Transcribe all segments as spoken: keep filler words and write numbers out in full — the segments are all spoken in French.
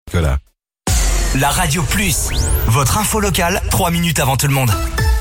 Voilà. La Radio Plus, votre info locale, trois minutes avant tout le monde.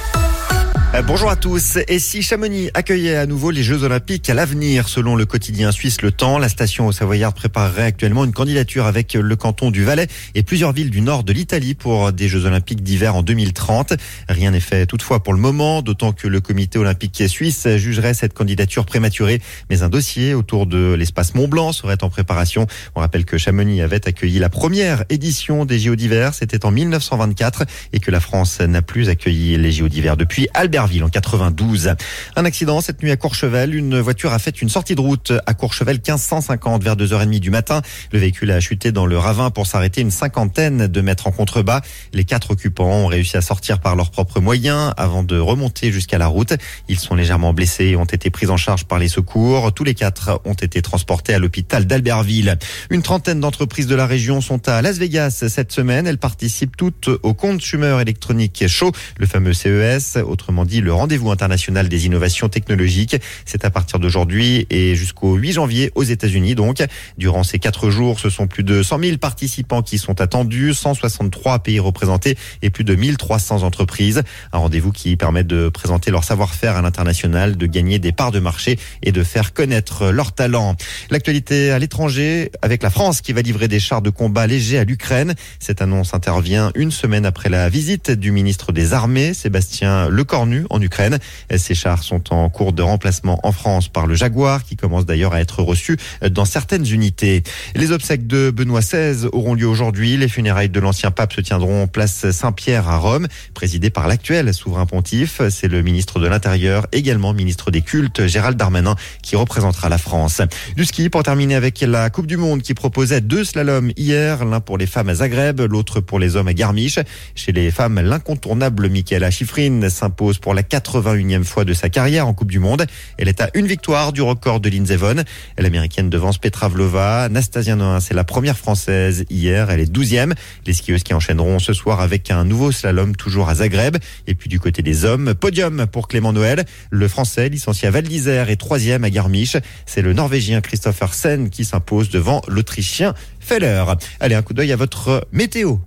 Euh, bonjour à tous. Et si Chamonix accueillait à nouveau les Jeux Olympiques à l'avenir, selon le quotidien suisse Le Temps, la station au Savoyard préparerait actuellement une candidature avec le canton du Valais et plusieurs villes du nord de l'Italie pour des Jeux Olympiques d'hiver en deux mille trente. Rien n'est fait toutefois pour le moment, d'autant que le comité olympique suisse jugerait cette candidature prématurée. Mais un dossier autour de l'espace Mont-Blanc serait en préparation. On rappelle que Chamonix avait accueilli la première édition des J O d'hiver, c'était en mille neuf cent vingt-quatre, et que la France n'a plus accueilli les J O d'hiver depuis Albert en quatre-vingt-douze. Un accident cette nuit à Courchevel. Une voiture a fait une sortie de route à Courchevel quinze cent cinquante vers deux heures trente du matin. Le véhicule a chuté dans le ravin pour s'arrêter une cinquantaine de mètres en contrebas. Les quatre occupants ont réussi à sortir par leurs propres moyens avant de remonter jusqu'à la route. Ils sont légèrement blessés et ont été pris en charge par les secours. Tous les quatre ont été transportés à l'hôpital d'Albertville. Une trentaine d'entreprises de la région sont à Las Vegas cette semaine. Elles participent toutes au Consumer Electronic Show, le fameux C E S, autrement dit le rendez-vous international des innovations technologiques. C'est à partir d'aujourd'hui et jusqu'au huit janvier aux États-Unis. Donc, durant ces quatre jours, ce sont plus de cent mille participants qui sont attendus, cent soixante-trois pays représentés et plus de mille trois cents entreprises. Un rendez-vous qui permet de présenter leur savoir-faire à l'international, de gagner des parts de marché et de faire connaître leurs talents. L'actualité à l'étranger avec la France qui va livrer des chars de combat légers à l'Ukraine. Cette annonce intervient une semaine après la visite du ministre des Armées, Sébastien Lecornu, en Ukraine. Ces chars sont en cours de remplacement en France par le Jaguar, qui commence d'ailleurs à être reçu dans certaines unités. Les obsèques de Benoît seize auront lieu aujourd'hui. Les funérailles de l'ancien pape se tiendront place Saint-Pierre à Rome, présidées par l'actuel souverain pontife. C'est le ministre de l'Intérieur, également ministre des Cultes, Gérald Darmanin, qui représentera la France. Du ski, pour terminer avec la Coupe du Monde, qui proposait deux slaloms hier, l'un pour les femmes à Zagreb, l'autre pour les hommes à Garmisch. Chez les femmes, l'incontournable Michaela Schifrin s'impose pour la quatre-vingt-unième fois de sa carrière en Coupe du Monde. Elle est à une victoire du record de Lindsey Vonn. L'américaine devance Petra Vlhova. Nastasia Noin, c'est la première française hier. Elle est douzième. Les skieuses qui enchaîneront ce soir avec un nouveau slalom toujours à Zagreb. Et puis du côté des hommes, podium pour Clément Noël. Le français licencié à Val d'Isère est troisième à Garmisch. C'est le norvégien Christopher Sen qui s'impose devant l'autrichien Feller. Allez, un coup d'œil à votre météo.